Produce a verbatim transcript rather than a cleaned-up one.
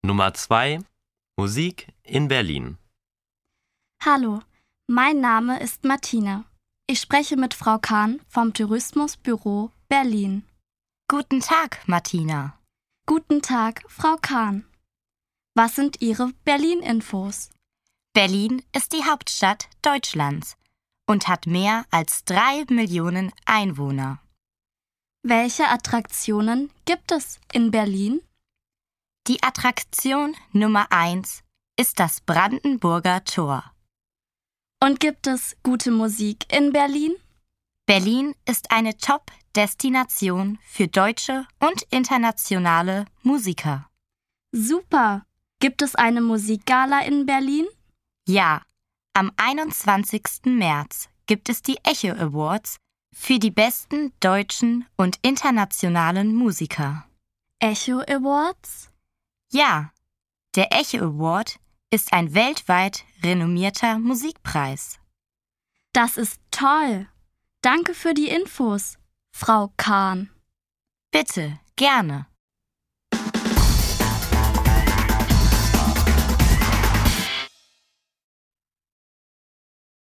Nummer zwei. Musik in Berlin. Hallo, mein Name ist Martina. Ich spreche mit Frau Kahn vom Tourismusbüro Berlin. Guten Tag, Martina. Guten Tag, Frau Kahn. Was sind Ihre Berlin-Infos? Berlin ist die Hauptstadt Deutschlands und hat mehr als drei Millionen Einwohner. Welche Attraktionen gibt es in Berlin? Die Attraktion Nummer eins ist das Brandenburger Tor. Und gibt es gute Musik in Berlin? Berlin ist eine Top-Destination für deutsche und internationale Musiker. Super! Gibt es eine Musikgala in Berlin? Ja, am einundzwanzigsten März gibt es die Echo Awards für die besten deutschen und internationalen Musiker. Echo Awards? Ja, der Echo Award ist ein weltweit renommierter Musikpreis. Das ist toll! Danke für die Infos, Frau Kahn. Bitte, gerne.